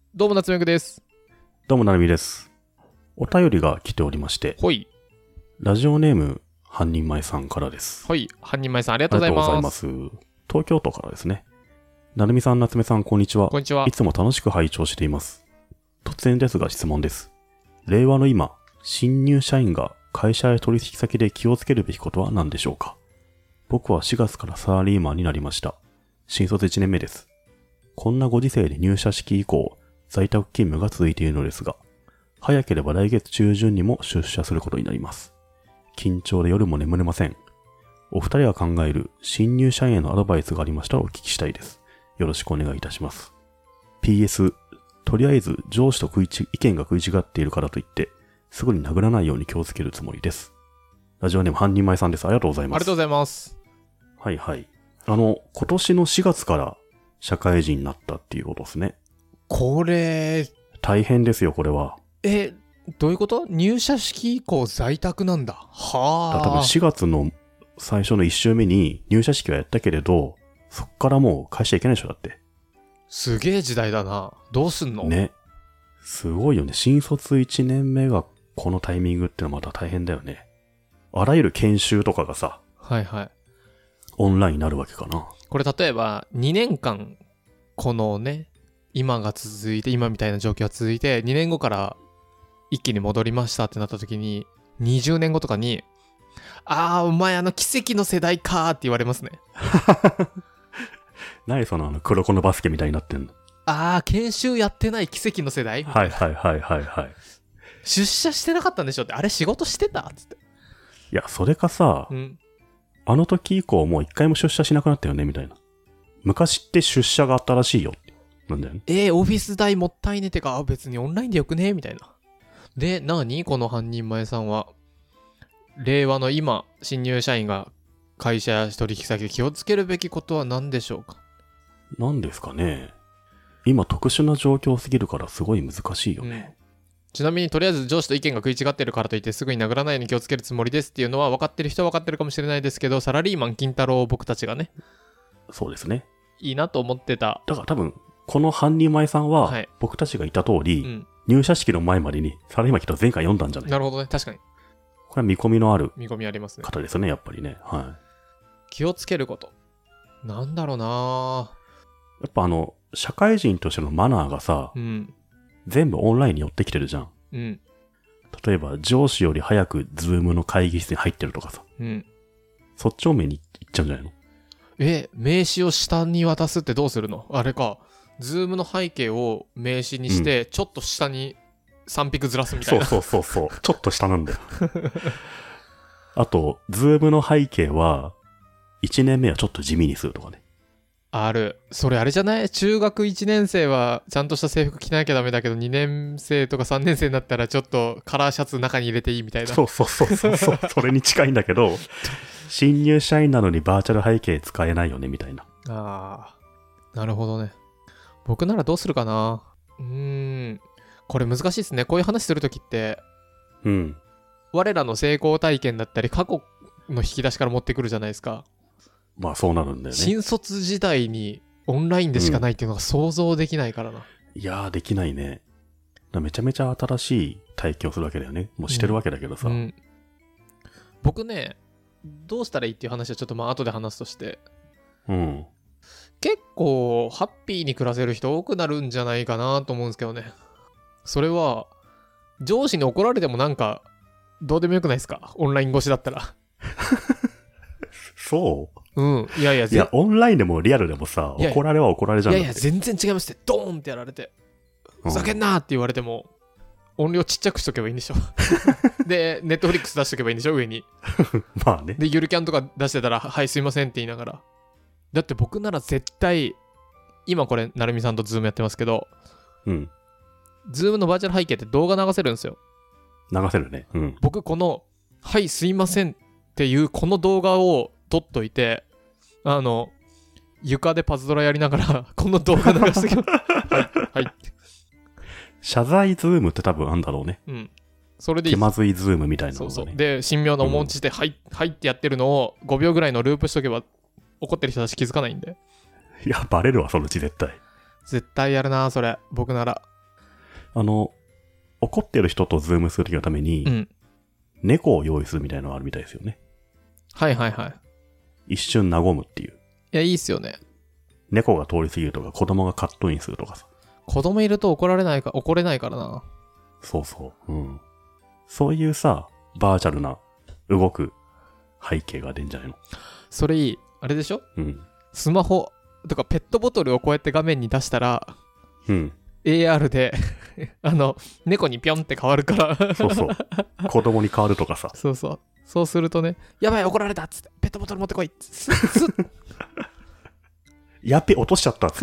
どうも夏目くです。 どうもなるみです。お便りが来ておりまして、 ほい。 ラジオネーム半人前さんからです。 ほい。半人前さんありがとうございます。 ありがとうございます。東京都からですね。なるみさん、夏目さん、こんにちは。 こんにちは。 いつも楽しく拝聴しています。突然ですが質問です。令和の今、新入社員が会社や取引先で気をつけるべきことは何でしょうか？僕は4月からサラリーマンになりました。新卒1年目です。こんなご時世で入社式以降、在宅勤務が続いているのですが、早ければ来月中旬にも出社することになります。緊張で夜も眠れません。お二人が考える新入社員へのアドバイスがありましたらお聞きしたいです。よろしくお願いいたします。PS、とりあえず上司と意見が食い違っているからといって、すぐに殴らないように気をつけるつもりです。ラジオネーム半人前さんです。ありがとうございます。 ありがとうございます。 はいはい。今年の4月から社会人になったっていうことですね。 これ、 大変ですよ、これは。 どういうこと？入社式以降在宅なんだ。はあ。 多分4月の最初の1週目に入社式はやったけれど、そっからもう会社行けないでしょ、だって。 すげえ時代だな。どうすんの？ ね。すごいよね。新卒1年目がこのタイミングってのはまた大変だよね。あらゆる研修とかがさ、 はいはい。 オンラインになるわけかな。 これ例えば2年間、このね、今が続いて、今みたいな状況が続いて、2年後から一気に戻りましたってなった時に、20年後とかに、お前奇跡の世代かーって言われますね。 何その黒子のバスケみたいになってんの？ 研修やってない奇跡の世代？ はいはいはいはいはい。 出社してなかったんでしょって、あれ仕事してたつって。 いや、それかさ、あの時以降もう一回も出社しなくなったよねみたいな。昔って出社があったらしいよってなんだよね。 オフィス代もったいねてか、別にオンラインでよくねみたいな。で、この半人前さんは、令和の今、新入社員が会社や取引先で気をつけるべきことは何でしょうか？ 何ですかね。今特殊な状況すぎるからすごい難しいよね。 ちなみにとりあえず上司と意見が食い違ってるからといってすぐに殴らないように気をつけるつもりですっていうのは分かってる人は分かってるかもしれないですけど、サラリーマン金太郎僕たちがね、 そうですね。 いいなと思ってた。 だから多分この半人前さんは、僕たちが言った通り、入社式の前までにサラリーマン来た前回読んだんじゃない？ なるほどね、確かに。 これは見込みのある見込みありますね。 方ですね、やっぱりね。はい。 気をつけること。なんだろうな。 やっぱ社会人としてのマナーがさ、全部オンラインに寄ってきてるじゃん。例えば上司より早くズームの会議室に入ってるとかさ。そっち方面に行っちゃうんじゃないの？ 名刺を下に渡すってどうするの？あれか。ズームの背景を名刺にして、ちょっと下に3ピクずらすみたいな。 そう。ちょっと下なんだよ。あと、ズームの背景は、1年目はちょっと地味にするとかね。 ある。それあれじゃない？中学1年生はちゃんとした制服着なきゃダメだけど、2年生とか3年生になったらちょっとカラーシャツ中に入れていいみたいな。 そう。それに近いんだけど、新入社員なのにバーチャル背景使えないよね、みたいな。 なるほどね。僕ならどうするかな。これ難しいですね。こういう話するときって、我らの成功体験だったり過去の引き出しから持ってくるじゃないですか。 まあそうなるんだよね。 新卒時代にオンラインでしかないっていうのが想像できないからな。 いやーできないね。めちゃめちゃ新しい体験をするわけだよね。もうしてるわけだけどさ。 僕ね、どうしたらいいっていう話はちょっと後で話すとして。結構ハッピーに暮らせる人多くなるんじゃないかなと思うんですけどね。それは上司に怒られてもどうでもよくないですか？オンライン越しだったら。 そう？ いやオンラインでもリアルでもさ、怒られは怒られじゃん。 いや全然違いますってドーンってやられて、ふざけんなって言われても音量ちっちゃくしとけばいいんでしょ。でネットフリックス出しとけばいいんでしょ、上に。 まあね。 でゆるキャンとか出してたらはいすいませんって言いながら。だって僕なら絶対、今これなるみさんとズームやってますけど、ズームのバーチャル背景って動画流せるんですよ。 流せるね。 僕このはいすいませんっていうこの動画を撮っといて、床でパズドラやりながらこの動画流してきます。はいって。 謝罪ズームって多分あんだろうね。 それでいい。 気まずいズームみたいなのがね。 そう。で神妙な面持ちで、はいってやってるのを5秒ぐらいのループしとけば怒ってる人たち気づかないんで。 いやバレるわ、そのうち絶対やるなそれ。僕なら怒ってる人とズームするときのために、 うん。 猫を用意するみたいなのがあるみたいですよね。 はいはいはい。 一瞬和むっていう。 いや、いいっすよね。 猫が通り過ぎるとか、子供がカットインするとかさ。 子供いると怒れないからな。 そうそう。うん。そういうさ、バーチャルな動く背景が出んじゃないの？ それいい。あれでしょ？ うん。 スマホとかペットボトルをこうやって画面に出したら、 うん。 AR で猫にピョンって変わるからそうそう。子供に変わるとかさ。 そうそう。そうするとね、やばい怒られたっつって、ペットボトル持ってこいっつって。 やっべ、落としちゃったっつって。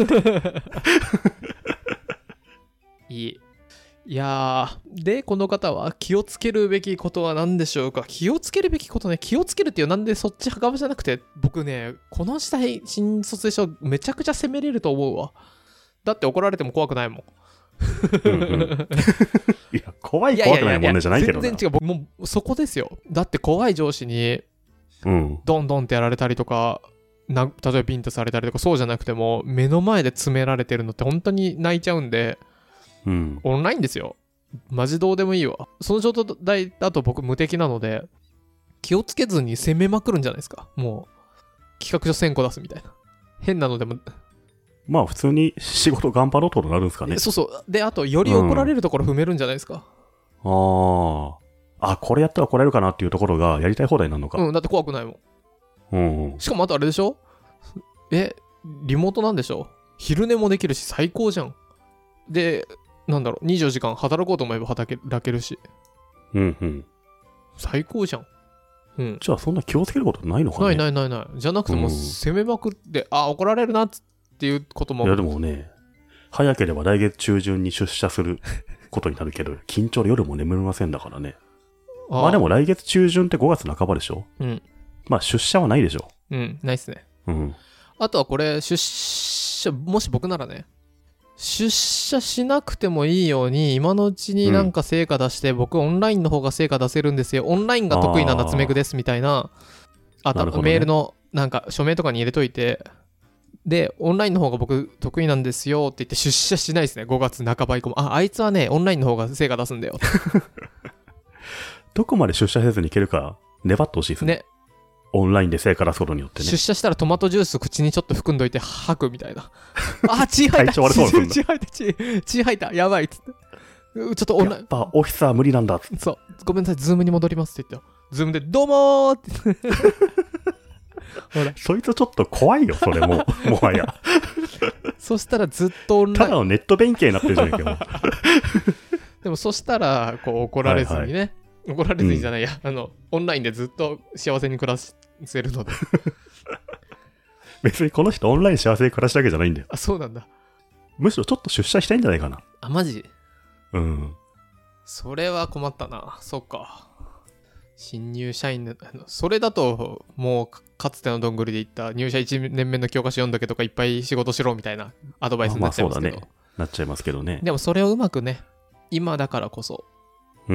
いい。いやー、で、この方は気をつけるべきことは何でしょうか。気をつけるべきことね、気をつけるっていう、なんでそっち側じゃなくて、僕ね、この時代、新卒でしょ、めちゃくちゃ責めれると思うわ。だって怒られても怖くないもん。 うんうん、いや、怖くないもんねじゃないけどな。 全然違う。僕もうそこですよ。だって怖い上司に、ドンドンってやられたりとか、例えばビンタされたりとか、そうじゃなくても、目の前で詰められてるのって本当に泣いちゃうんで、 うん、 オンラインですよ。マジどうでもいいわ。その状態だと僕無敵なので、気をつけずに攻めまくるんじゃないですか。もう、企画書1000個出すみたいな。変なのでも。 まあ普通に仕事頑張ろうとなるんですかね。 そうそう。で、あと、より怒られるところ踏めるんじゃないですか。 これやったら怒られるかなっていうところがやりたい放題になるのか。 うん、だって怖くないもん。 うんうん、 しかもあとあれでしょ？リモートなんでしょ？昼寝もできるし最高じゃん。で、24時間働こうと思えば働けるし。 うんうん。 最高じゃん。うん。 じゃあそんな気をつけることないのかね？ ない。じゃなくても攻めまくって、怒られるなっていうことも。 いやでもね、早ければ来月中旬に出社することになるけど、緊張で夜も眠れませんだからね。まあでも来月中旬って5月半ばでしょ？うん。まあ出社はないでしょ？ うん、ないっすね。 うん。 あとはこれ、出社、もし僕ならね、出社しなくてもいいように今のうちになんか成果出して、僕オンラインの方が成果出せるんですよ、オンラインが得意な夏目ぐですみたいな、あと、ね、メールのなんか署名とかに入れといて、でオンラインの方が僕得意なんですよって言って出社しないですね。5月半ば以降もあいつはねオンラインの方が成果出すんだよどこまで出社せずにいけるか粘ってほしいですね。オンラインで成果出すことによってね。 出社したらトマトジュース口にちょっと含んどいて吐くみたいな。血吐いた。血吐いた。やばいっつって。ちょっとやっぱオフィスは無理なんだ。 そう。ごめんなさい、ズームに戻りますって言って。ズームでどうもーって。 ほら。そいつちょっと怖いよ、それもはや。 そしたらずっとオンライン。 ただのネット弁慶になってるじゃないかよ。 でもそしたら、こう怒られずにね。怒られずにじゃないや、オンラインでずっと幸せに暮らせるので別にこの人オンライン幸せに暮らしたわけじゃないんだよ。 あ、そうなんだ。 むしろちょっと出社したいんじゃないかな。 あ、マジ？ うん。 それは困ったな。そっか。新入社員の、それだともうかつてのどんぐりで言った入社1年目の教科書読んだけとかいっぱい仕事しろみたいなアドバイスになっちゃいますけど。 まあそうだね。なっちゃいますけどね。 でもそれをうまくね、今だからこそ。 うん。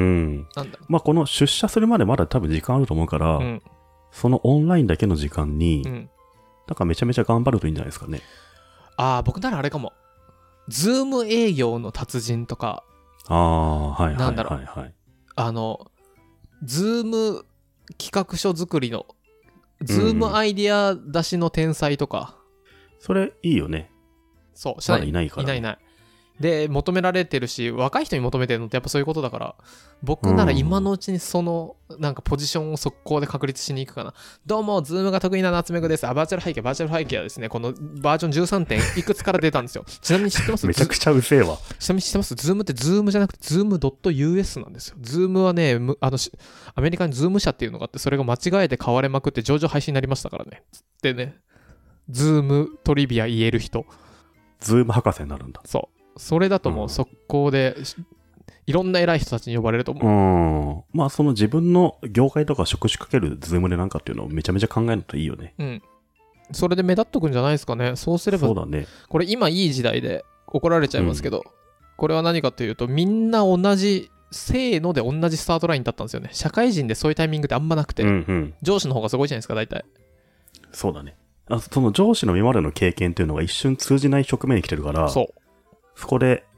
なんだろう。まあこの出社するまでまだ多分時間あると思うから、そのオンラインだけの時間に、なんかめちゃめちゃ頑張るといいんじゃないですかね。 僕ならあれかも。ズーム営業の達人とか。 はいはいはい、はい。 なんだろう。ズーム企画書作りの、ズームアイディア出しの天才とか。 それいいよね。 そう、 まだいないから、 ね。いない。で、求められてるし、若い人に求めてるのってやっぱそういうことだから、僕なら今のうちにその、なんかポジションを速攻で確立しに行くかな。どうも、ズームが得意な夏目ぐです。バーチャル背景はですね、このバージョン 13. いくつから出たんですよ。ちなみに知ってます？ めちゃくちゃうせえわ。 ちなみに知ってます？ズームってズームじゃなくて、ズーム .us なんですよ。ズームはね、アメリカにズーム社っていうのがあって、それが間違えて買われまくって上場廃止になりましたからね。でね、ズームトリビア言える人。 ズーム博士になるんだ。 そう。それだともう速攻で、いろんな偉い人たちに呼ばれると思う。まあその自分の業界とか職種かけるズームでなんかっていうのをめちゃめちゃ考えるといいよね。 うん。それで目立っとくんじゃないですかね。そうすれば。 そうだね。 これ今いい時代で怒られちゃいますけど、これは何かというと、みんな同じ、せーので同じスタートラインだったんですよね。社会人でそういうタイミングってあんまなくて、上司の方がすごいじゃないですか、大体。 そうだね。その上司の今までの経験っていうのが一瞬通じない局面に来てるから、そこで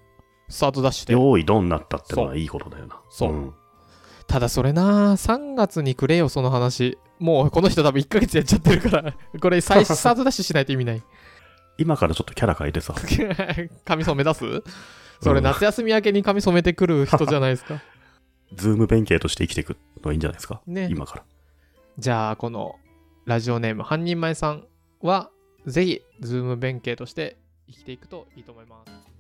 スタートダッシュで。 用意ドンなったってのはいいことだよな。 そう。ただそれな、3月にくれよ、その話。もうこの人多分1ヶ月やっちゃってるから、これ最初スタートダッシュしないと意味ない。 今からちょっとキャラ変えてさ。 髪染め出す？それ夏休み明けに髪染めてくる人じゃないですか。 ズーム弁慶として生きていくのがいいんじゃないですか。 ね。 今から。 じゃあ、このラジオネーム、半人前さんは、ぜひ、ズーム弁慶として生きていくといいと思います。